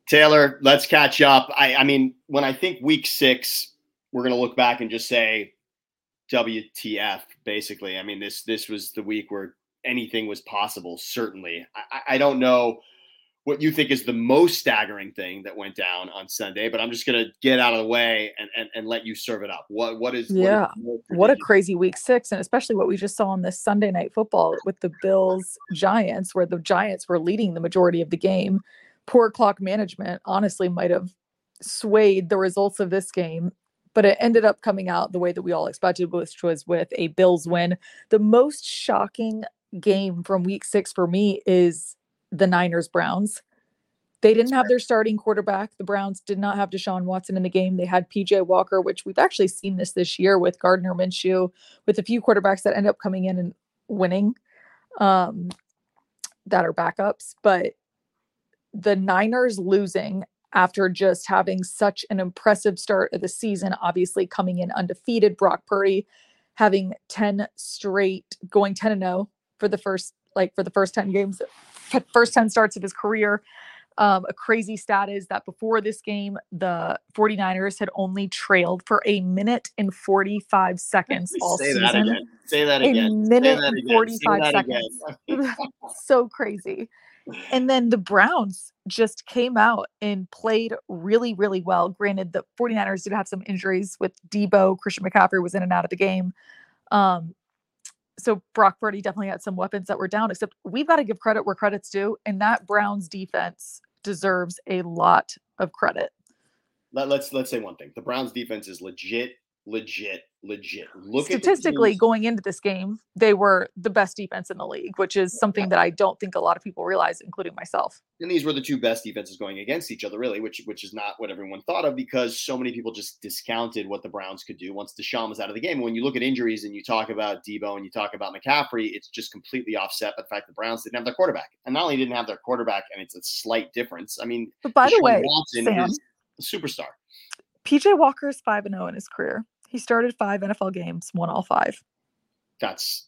Taylor, let's catch up. I mean, when I think week 6, we're going to look back and just say WTF, basically. I mean, this was the week where anything was possible, certainly. I don't know what you think is the most staggering thing that went down on Sunday, but I'm just going to get out of the way and let you serve it up. What is what a crazy week 6, and especially what we just saw on this Sunday Night Football with the Bills Giants, where the Giants were leading the majority of the game. Poor clock management honestly might have swayed the results of this game, but it ended up coming out the way that we all expected, which was with a Bills win. The most shocking game from week 6 for me is the Niners Browns. They didn't have their starting quarterback. The Browns did not have Deshaun Watson in the game. They had PJ Walker, which we've actually seen this year with Gardner Minshew, with a few quarterbacks that end up coming in and winning that are backups. But the Niners losing after just having such an impressive start of the season, obviously coming in undefeated, Brock Purdy having 10 straight, going 10-0 for the first 10 games, first 10 starts of his career. A crazy stat is that before this game, the 49ers had only trailed for a minute and 45 seconds all season. Say that again. A minute and 45 seconds. So crazy. And then the Browns just came out and played really, really well. Granted, the 49ers did have some injuries with Debo. Christian McCaffrey was in and out of the game. So Brock Purdy definitely had some weapons that were down, except we've got to give credit where credit's due. And that Browns defense deserves a lot of credit. Let's say one thing. The Browns defense is legit. Statistically, going into this game, they were the best defense in the league, which is something that I don't think a lot of people realize, including myself. And these were the two best defenses going against each other, really, which is not what everyone thought of, because so many people just discounted what the Browns could do once Deshaun was out of the game. When you look at injuries and you talk about Debo and you talk about McCaffrey, it's just completely offset by the fact the Browns didn't have their quarterback. And not only didn't have their quarterback, and it's a slight difference. I mean, but by the way, Watson Sam, is a superstar. PJ Walker is 5-0 in his career. He started 5 NFL games, won all 5. That's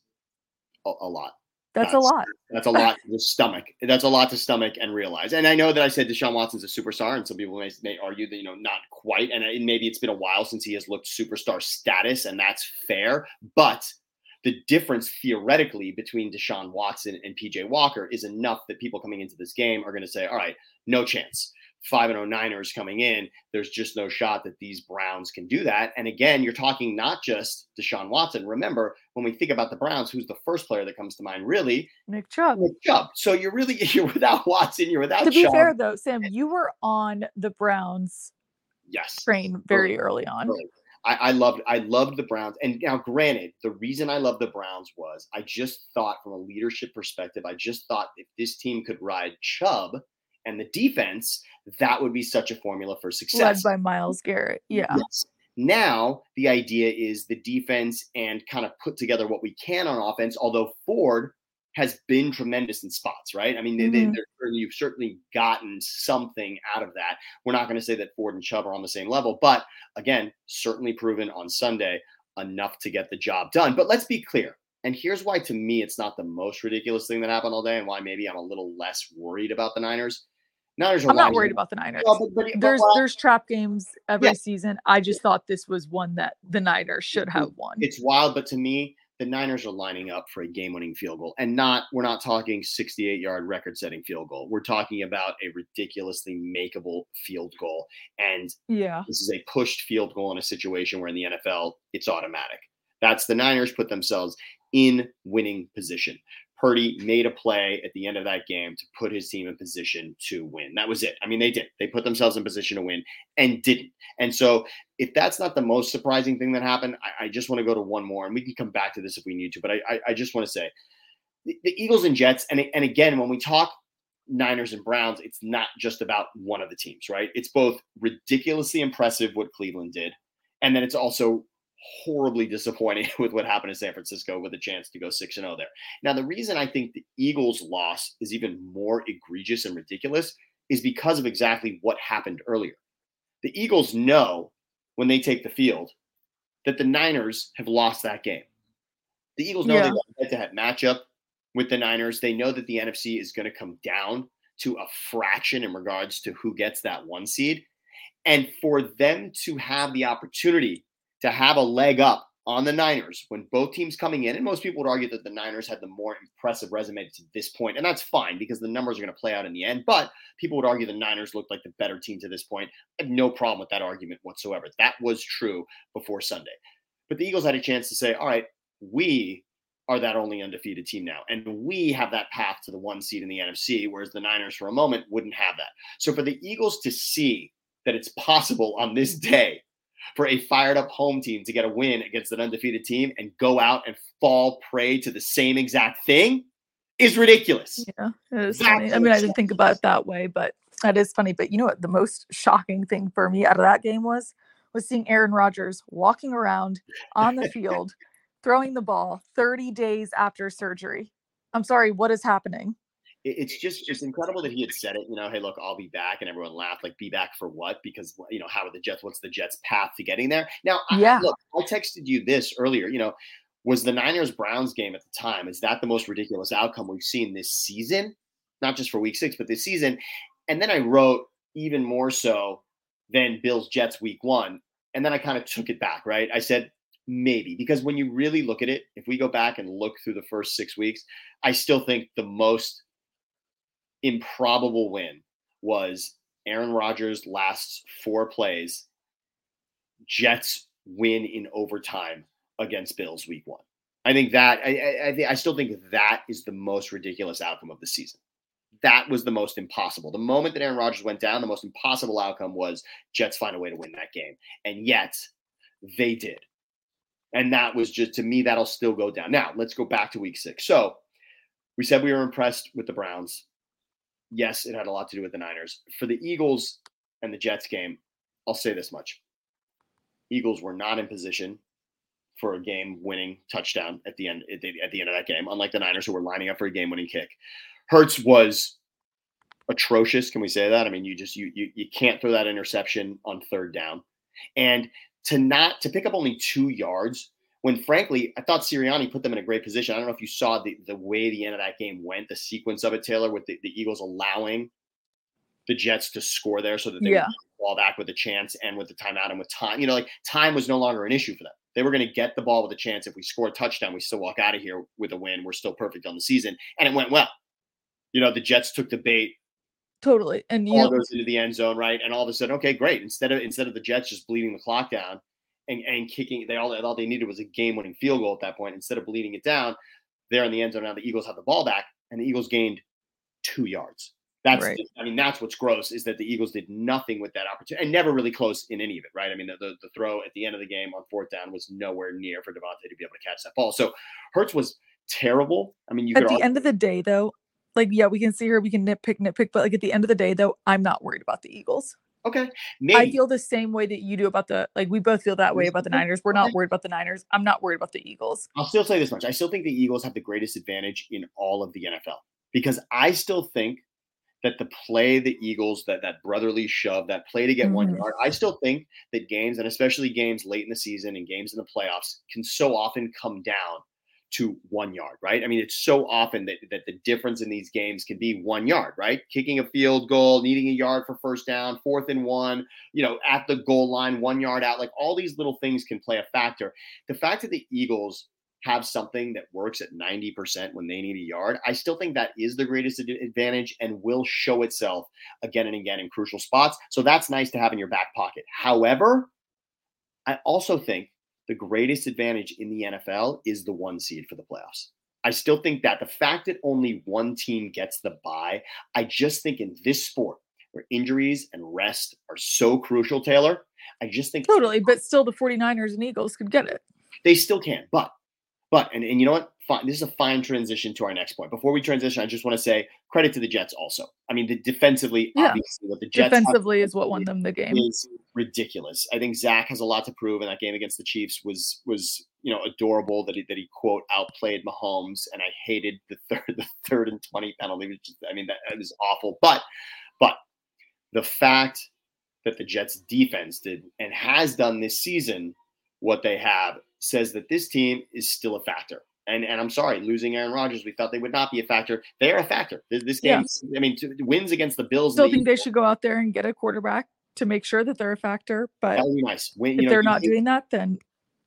a lot. That's a lot. That's a lot to stomach. That's a lot to stomach and realize. And I know that I said Deshaun Watson's a superstar, and some people may argue that, not quite. And maybe it's been a while since he has looked superstar status, and that's fair. But the difference theoretically between Deshaun Watson and PJ Walker is enough that people coming into this game are going to say, all right, no chance. 5-0 Niners coming in, there's just no shot that these Browns can do that. And again, you're talking not just Deshaun Watson. Remember, when we think about the Browns, who's the first player that comes to mind, really? Nick Chubb. So you're without Watson, you're without Chubb. To be fair, though, Sam, you were on the Browns train very early on. I loved the Browns. And now, granted, the reason I loved the Browns was I just thought from a leadership perspective, I just thought if this team could ride Chubb and the defense, that would be such a formula for success. Led by Myles Garrett. Yeah. Yes. Now, the idea is the defense and kind of put together what we can on offense, although Ford has been tremendous in spots, right? I mean, you've certainly gotten something out of that. We're not going to say that Ford and Chubb are on the same level, but again, certainly proven on Sunday enough to get the job done. But let's be clear. And here's why, to me, it's not the most ridiculous thing that happened all day, and why maybe I'm a little less worried about the Niners. I'm not worried about the Niners. There's trap games every season. I just thought this was one that the Niners should have won. It's wild, but to me, the Niners are lining up for a game-winning field goal. And we're not talking 68-yard record-setting field goal. We're talking about a ridiculously makeable field goal. And this is a pushed field goal in a situation where in the NFL, it's automatic. That's the Niners put themselves in winning position. Purdy made a play at the end of that game to put his team in position to win. That was it. I mean, they did. They put themselves in position to win and didn't. And so if that's not the most surprising thing that happened, I just want to go to one more, and we can come back to this if we need to. But I just want to say the Eagles and Jets, and again, when we talk Niners and Browns, it's not just about one of the teams, right? It's both ridiculously impressive what Cleveland did, and then it's also horribly disappointed with what happened in San Francisco with a chance to go 6-0 there. Now, the reason I think the Eagles' loss is even more egregious and ridiculous is because of exactly what happened earlier. The Eagles know when they take the field that the Niners have lost that game. The Eagles know they've got a head-to-head matchup with the Niners. They know that the NFC is going to come down to a fraction in regards to who gets that 1 seed. And for them to have the opportunity to have a leg up on the Niners when both teams coming in, and most people would argue that the Niners had the more impressive resume to this point, and that's fine because the numbers are going to play out in the end, but people would argue the Niners looked like the better team to this point. I have no problem with that argument whatsoever. That was true before Sunday. But the Eagles had a chance to say, all right, we are that only undefeated team now, and we have that path to the 1 seed in the NFC, whereas the Niners for a moment wouldn't have that. So for the Eagles to see that it's possible on this day for a fired up home team to get a win against an undefeated team and go out and fall prey to the same exact thing is ridiculous. Yeah, it is funny. I mean, I didn't think about it that way, but that is funny. But you know what the most shocking thing for me out of that game was seeing Aaron Rodgers walking around on the field, throwing the ball 30 days after surgery. I'm sorry, what is happening? It's incredible that he had said it, hey, look, I'll be back. And everyone laughed, like, be back for what? Because, how are the Jets? What's the Jets' path to getting there? Now, yeah. I texted you this earlier, was the Niners-Browns game at the time, is that the most ridiculous outcome we've seen this season? Not just for week 6, but this season. And then I wrote even more so than Bills-Jets week 1. And then I kind of took it back, right? I said, maybe, because when you really look at it, if we go back and look through the first 6 weeks, I still think the most improbable win was Aaron Rodgers' last 4 plays, Jets win in overtime against Bills week 1. I think that I still think that is the most ridiculous outcome of the season. That was the most impossible. The moment that Aaron Rodgers went down, the most impossible outcome was Jets find a way to win that game. And yet they did. And that was just, to me, that'll still go down. Now, let's go back to week 6. So we said we were impressed with the Browns. Yes, it had a lot to do with the Niners. For the Eagles and the Jets game, I'll say this much. Eagles were not in position for a game-winning touchdown at the end of that game, unlike the Niners, who were lining up for a game-winning kick. Hurts was atrocious. Can we say that? I mean, you can't throw that interception on 3rd down. And to pick up only 2 yards, when frankly, I thought Sirianni put them in a great position. I don't know if you saw the way the end of that game went, the sequence of it, Taylor, with the Eagles allowing the Jets to score there so that they would fall back with a chance and with the timeout and with time. Time was no longer an issue for them. They were going to get the ball with a chance. If we score a touchdown, we still walk out of here with a win. We're still perfect on the season. And it went well. The Jets took the bait. Totally. And ball goes into the end zone, right? And all of a sudden, okay, great. Instead of the Jets just bleeding the clock down and kicking, all they needed was a game-winning field goal at that point. Instead of bleeding it down, they're in the end zone. Now the Eagles have the ball back, and the Eagles gained 2 yards. That's right. That's what's gross, is that the Eagles did nothing with that opportunity and never really close in any of it, right? I mean, the throw at the end of the game on 4th down was nowhere near for Devontae to be able to catch that ball. So Hurts was terrible. I mean, at the end of the day, though, we can see here, we can nitpick, but at the end of the day, though, I'm not worried about the Eagles. Okay. Maybe. I feel the same way that you do about we both feel that way about the Niners. We're not worried about the Niners. I'm not worried about the Eagles. I'll still say this much. I still think the Eagles have the greatest advantage in all of the NFL, because I still think that the play the Eagles, that brotherly shove, that play to get 1 yard, I still think that games, and especially games late in the season and games in the playoffs, can so often come down to 1 yard, right? I mean, it's so often that the difference in these games can be 1 yard, right? Kicking a field goal, needing a yard for 1st down, 4th and 1, at the goal line, 1 yard out, like all these little things can play a factor. The fact that the Eagles have something that works at 90% when they need a yard, I still think that is the greatest advantage and will show itself again and again in crucial spots. So that's nice to have in your back pocket. However, I also think the greatest advantage in the NFL is the 1 seed for the playoffs. I still think that the fact that only one team gets the bye, I just think in this sport where injuries and rest are so crucial, Taylor, I just think totally, but still the 49ers and Eagles could get it. They still can, but and you know what? Fine. This is a fine transition to our next point. Before we transition, I just want to say credit to the Jets also. I mean, defensively, obviously, what the Jets defensively is what won them the game. Is ridiculous. I think Zach has a lot to prove, and that game against the Chiefs was adorable that he quote outplayed Mahomes, and I hated the 3rd and 20 penalty. That was awful. But the fact that the Jets defense did and has done this season what they have says that this team is still a factor. And I'm sorry, losing Aaron Rodgers, we thought they would not be a factor. They are a factor. This game, Yes. I mean, wins against the Bills. Still think they should go out there and get a quarterback to make sure that they're a factor. But that would be nice. If they're not doing that, then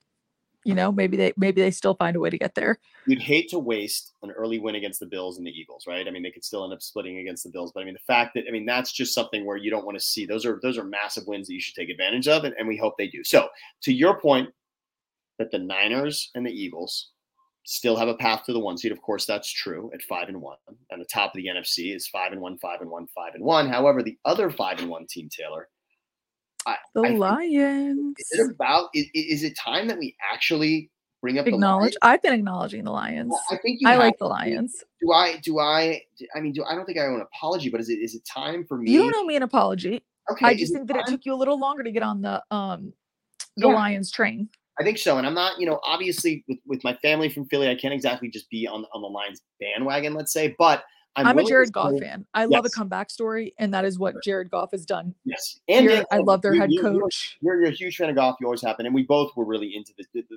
maybe they still find a way to get there. You'd hate to waste an early win against the Bills and the Eagles, right? I mean, they could still end up splitting against the Bills, but I mean, the fact that that's just something where you don't want to see. Those are massive wins that you should take advantage of, and we hope they do. So, to your point, that the Niners and the Eagles still have a path to the 1 seed. Of course, that's true at 5-1, and the top of the NFC is 5-1, 5-1, 5-1. However, the other 5-1 team, Taylor, the Lions. Is it time that we actually bring up acknowledge? The Lions? I've been acknowledging the Lions. Well, I think I like the Lions. I don't think I owe an apology, but is it time for me? You don't owe me an apology. Okay. I just think that it took you a little longer to get on the Lions train. I think so. And I'm not, obviously with my family from Philly, I can't exactly just be on the Lions bandwagon, let's say, but I'm a Jared Goff fan. I love a comeback story, and that is what Jared Goff has done. Yes. And I love their head coach. You're a huge fan of Goff. You always have been. And we both were really into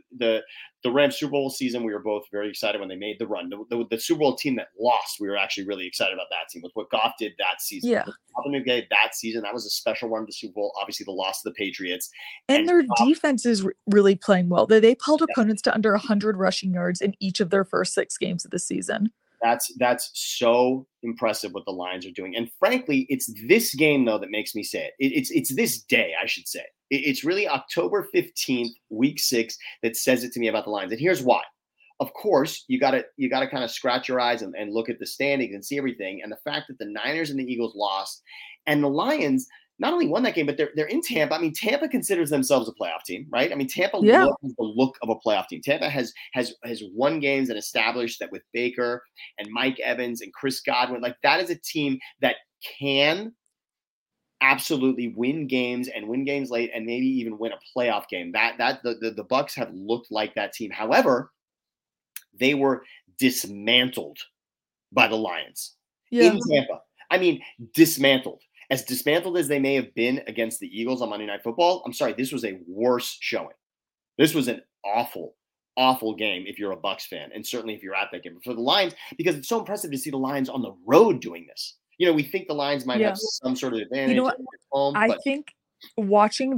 the Rams Super Bowl season. We were both very excited when they made the run. The Super Bowl team that lost, we were actually really excited about that team with what Goff did that season. Yeah. That season, that was a special run to the Super Bowl. Obviously, the loss to the Patriots. And their defense is really playing well. They've held opponents to under 100 rushing yards in each of their first 6 games of the season. That's so impressive what the Lions are doing. And frankly, it's this game, though, that makes me say it. It's this day, I should say. It's really October 15th, week 6, that says it to me about the Lions. And here's why. Of course, you gotta kind of scratch your eyes and look at the standings and see everything. And the fact that the Niners and the Eagles lost, and the Lions not only won that game, but they're in Tampa. I mean, Tampa considers themselves a playoff team, right? I mean, Tampa has the look of a playoff team. Tampa has won games and established that with Baker and Mike Evans and Chris Godwin, like that is a team that can absolutely win games and win games late and maybe even win a playoff game. The Bucs have looked like that team. However, they were dismantled by the Lions in Tampa. I mean, dismantled. As dismantled as they may have been against the Eagles on Monday Night Football, I'm sorry, this was a worse showing. This was an awful, awful game if you're a Bucs fan, and certainly if you're at that game. But for the Lions, because it's so impressive to see the Lions on the road doing this. We think the Lions might have some sort of advantage. You know what? I think watching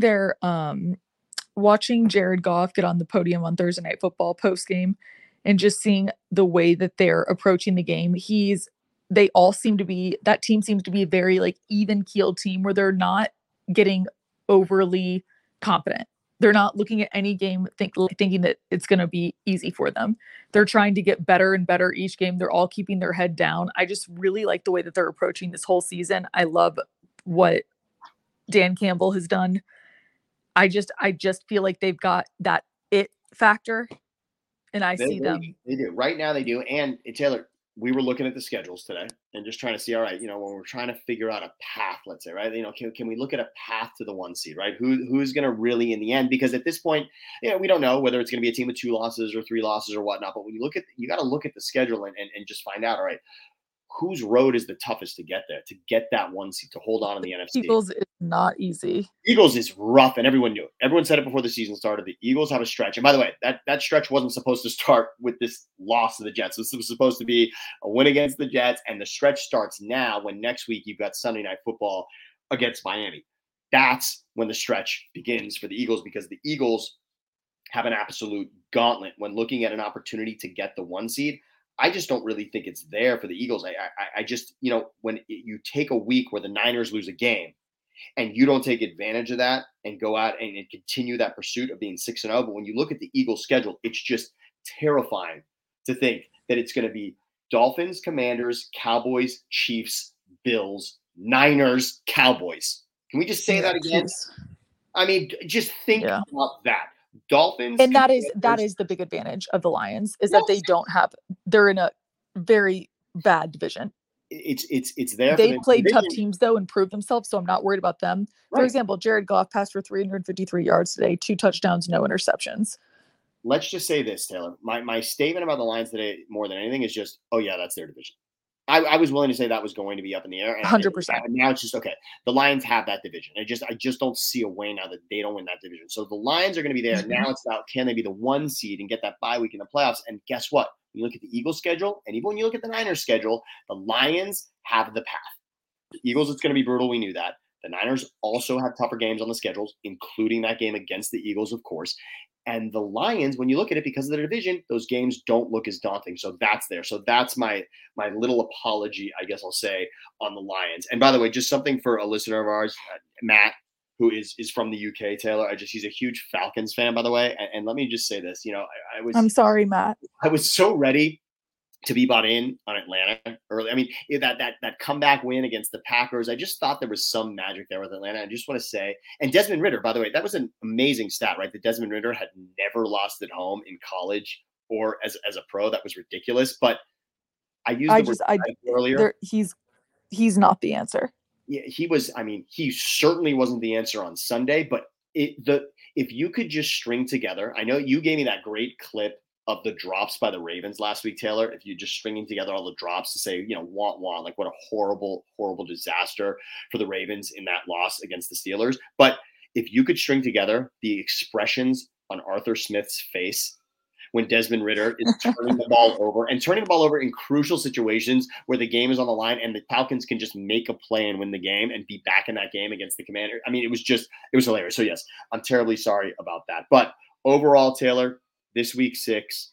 Jared Goff get on the podium on Thursday Night Football post game and just seeing the way that they're approaching the game, that team seems to be a very even-keeled team where they're not getting overly confident. They're not looking at any game thinking that it's going to be easy for them. They're trying to get better and better each game. They're all keeping their head down. I just really like the way that they're approaching this whole season. I love what Dan Campbell has done. I just feel like they've got that it factor, and I see them. They do. Right now they do. And Taylor, we were looking at the schedules today and just trying to see, all right, when we're trying to figure out a path, let's say, right, can we look at a path to the 1 seed, right? Who's going to really in the end? Because at this point, we don't know whether it's going to be a team with 2 losses or 3 losses or whatnot. But when you got to look at the schedule and just find out, all right, whose road is the toughest to get there, to get that 1 seed, to hold on in the NFC? Eagles is not easy. Eagles is rough, and everyone knew it. Everyone said it before the season started. The Eagles have a stretch. And by the way, that stretch wasn't supposed to start with this loss to the Jets. This was supposed to be a win against the Jets, and the stretch starts now when next week you've got Sunday Night Football against Miami. That's when the stretch begins for the Eagles, because the Eagles have an absolute gauntlet when looking at an opportunity to get the 1 seed. I just don't really think it's there for the Eagles. I just, when you take a week where the Niners lose a game and you don't take advantage of that and go out and continue that pursuit of being 6-0, but when you look at the Eagles schedule, it's just terrifying to think that it's going to be Dolphins, Commanders, Cowboys, Chiefs, Bills, Niners, Cowboys. Can we just say that again? Geez. I mean, just think about that. Dolphins, and that is the big advantage of the Lions is that they don't have. They're in a very bad division. It's there. They've played tough teams though and proved themselves, so I'm not worried about them. Right. For example, Jared Goff passed for 353 yards today, 2 touchdowns, no interceptions. Let's just say this, Taylor. My statement about the Lions today, more than anything, is just, oh yeah, that's their division. I was willing to say that was going to be up in the air. And 100%. now it's just, okay, the Lions have that division. I just don't see a way now that they don't win that division. So the Lions are going to be there. Now it's about, can they be the 1 seed and get that bye week in the playoffs? And guess what? When you look at the Eagles schedule, and even when you look at the Niners schedule, the Lions have the path. The Eagles, it's going to be brutal. We knew that. The Niners also have tougher games on the schedules, including that game against the Eagles, of course. And the Lions, when you look at it, because of the division, those games don't look as daunting. So that's there. So that's my little apology, I guess I'll say, on the Lions. And by the way, just something for a listener of ours, Matt, who is from the UK, Taylor. He's a huge Falcons fan, by the way. And let me just say this. I'm sorry, Matt. I was so ready to be bought in on Atlanta early. I mean, that comeback win against the Packers, I just thought there was some magic there with Atlanta. I just want to say, and Desmond Ridder, by the way, that was an amazing stat, right? That Desmond Ridder had never lost at home in college or as a pro. That was ridiculous. But I used the word earlier. He's not the answer. Yeah, he was. I mean, he certainly wasn't the answer on Sunday. But if you could just string together, I know you gave me that great clip of the drops by the Ravens last week, Taylor. If you're just stringing together all the drops to say, like what a horrible, horrible disaster for the Ravens in that loss against the Steelers. But if you could string together the expressions on Arthur Smith's face when Desmond Ridder is turning the ball over in crucial situations where the game is on the line and the Falcons can just make a play and win the game and be back in that game against the Commander. I mean, it was hilarious. So yes, I'm terribly sorry about that. But overall, Taylor, this week 6,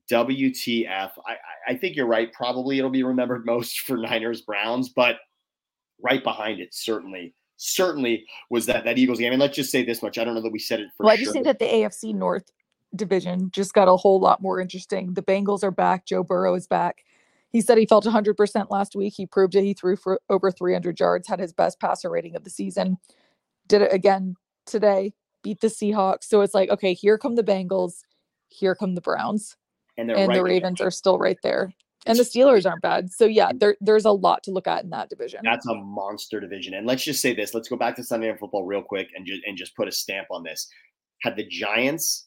WTF. I think you're right. Probably it'll be remembered most for Niners Browns, but right behind it certainly was that Eagles game. And let's just say this much. I don't know that we said it for sure. I just think that the AFC North division just got a whole lot more interesting. The Bengals are back. Joe Burrow is back. He said he felt 100% last week. He proved it. He threw for over 300 yards, had his best passer rating of the season. Did it again today, beat the Seahawks. So it's like, okay, here come the Bengals. Here come the Browns, and the Ravens are still right there. And the Steelers aren't bad. So yeah, there's a lot to look at in that division. That's a monster division. And let's just say this. Let's go back to Sunday Night Football real quick and just put a stamp on this. Had the Giants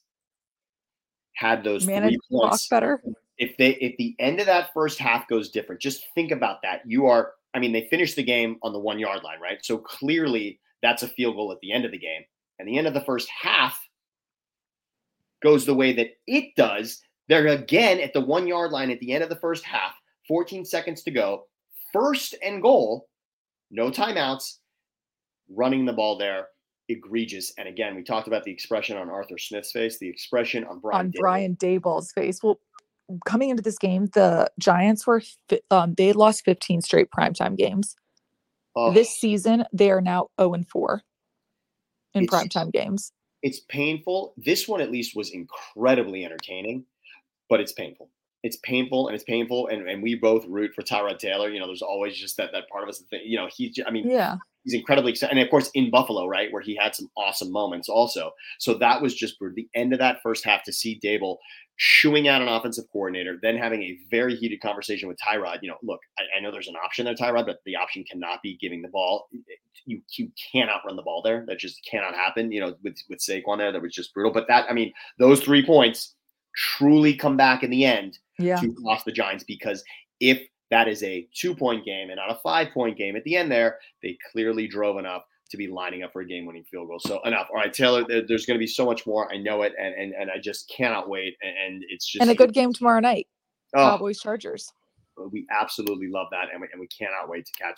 had those 3 points better, if the end of that first half goes different, just think about that. They finished the game on the 1 yard line, right? So clearly that's a field goal at the end of the game. And the end of the first half goes the way that it does. They're again at the 1 yard line at the end of the first half, 14 seconds to go, 1st and goal, no timeouts, running the ball there, egregious. And again, we talked about the expression on Arthur Smith's face, the expression on Brian Daboll's face. Well, coming into this game, the Giants they had lost 15 straight primetime games. This season, they are now 0-4 in primetime games. It's painful. This one at least was incredibly entertaining, but it's painful. It's painful. And we both root for Tyrod Taylor. There's always just that part of us that he's incredibly excited. And of course in Buffalo, right, where he had some awesome moments also. So that was just for the end of that first half to see Daboll shooing out an offensive coordinator, then having a very heated conversation with Tyrod. Look, I know there's an option there, Tyrod, but the option cannot be giving the ball. You cannot run the ball there. That just cannot happen. With Saquon there, that was just brutal. But those 3 points truly come back in the end to cost the Giants, because if that is a 2-point game and not a 5-point game at the end there, they clearly drove enough to be lining up for a game-winning field goal. So enough. All right, Taylor, there's going to be so much more. I know it, and I just cannot wait. And it's just a good game tomorrow night. Cowboys Chargers. We absolutely love that, and we cannot wait to catch